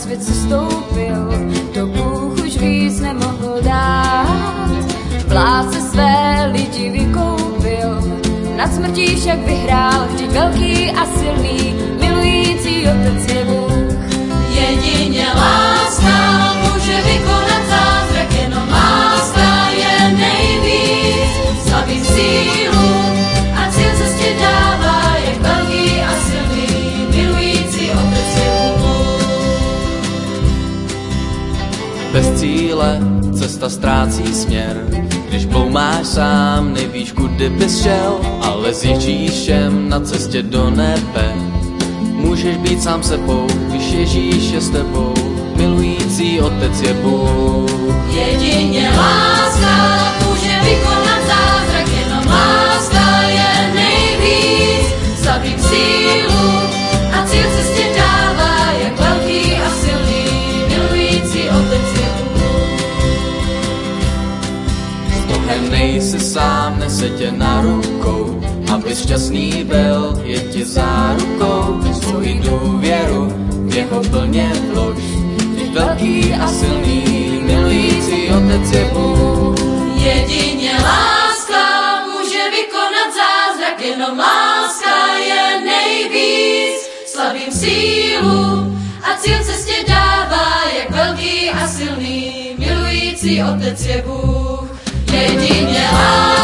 svět se stoupil, to Bůh už víc nemohl dát. Vládce své lidi vykoupil, nad smrtí však vyhrál, vždyť velký a silný, milující Otec je Bůh. Jedině láska může vykonat zázrak, jenom láska je nejvíc. Slaví sílu a cíl cestě dává, jak velký a silný, milující Otec je Bůh. Bez cíle cesta ztrácí směr, když bloumáš sám, nevíš, kudy bys šel, ale s Ježíšem na cestě do nebe můžeš být sám sebou, když Ježíš je s tebou, milující Otec je Bůh. Jedině láska může vykonat zázrak, jenom láska je nejvíc. Slaví sílu a cíl cestě dává, jak velký a silný, milující Otec je Bůh. S Bohem nejsi sám, nese tě na rukou, abys šťastný byl, je ti zárukou. Svoji důvěru v jeho plně vlož, vždyť velký a silný, milující Otec je Bůh. Jedině láska může vykonat zázrak, jenom láska je nejvíc. Slavím sílu a cíl cestě dává, jak velký a silný, milující Otec je Bůh. Jedině láska